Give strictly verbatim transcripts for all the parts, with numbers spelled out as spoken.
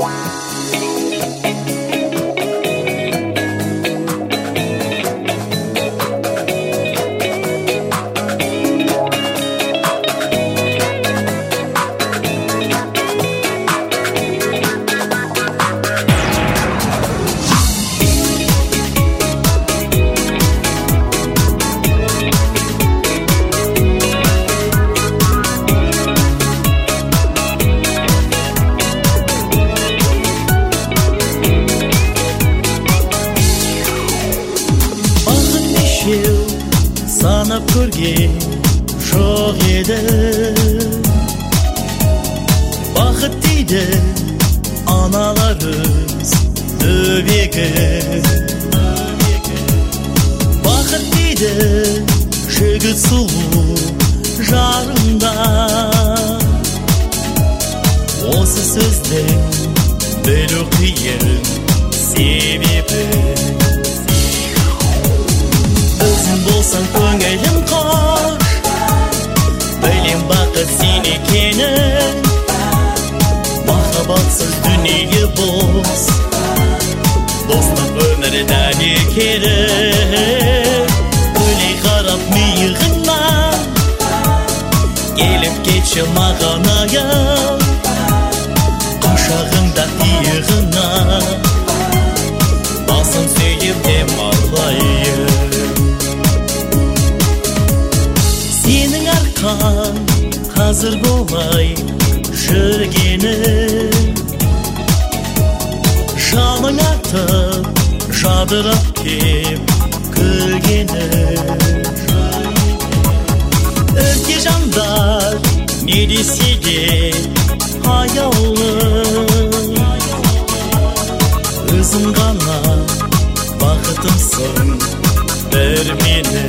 Sanab ko'rgan sho'x edi, baxт deydi analarimiz o'begi. Baxт deydi жігіт сұлу жарында. Осы сөзді білу қиын себебі. Өзің болсаң көңілім қош, білем бақыт сен екенін. Махаббатсыз дүние бос, достық өмірден керек. Өлей қарап миығыңнан, келіп кетші маған аян. Құшағыңда иығыңа, басын сүйіп демалайын. Сенің арқан қазір болай жүргені, жалың атып жадырап кеп күлгені. Өзге жандар не десе де аяулы, өзің ғана бақытымсың бір мені.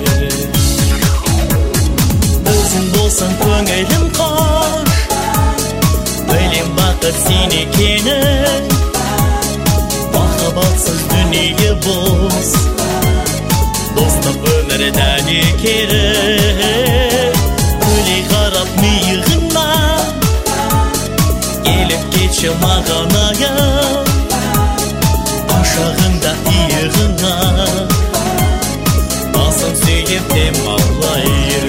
Өзің болсаң көңілім қош, білем бақыт сен екенін. Махаббатсыз дүние бос, достық өмірден керек. Өлей қарап миығыңнан, келіп кетші маған аян. Құшағыңда иығыңа, басын сүйіп демалайын.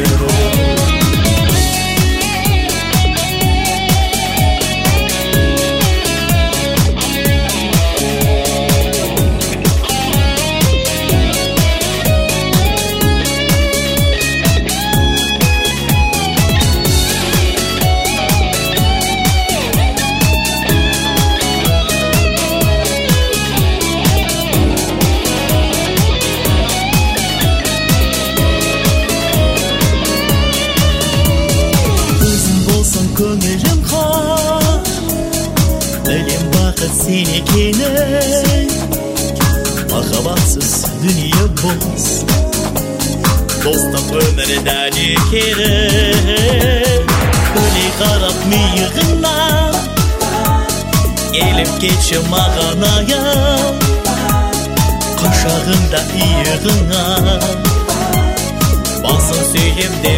Көңілім қош, білем бақыт сен екенін. Махаббатсыз дүние бос, достық өмірден керек. Өлей қарап миығыңнан, келіп кетші маған аян. Құшағыңда иығыңа, басын сүйіп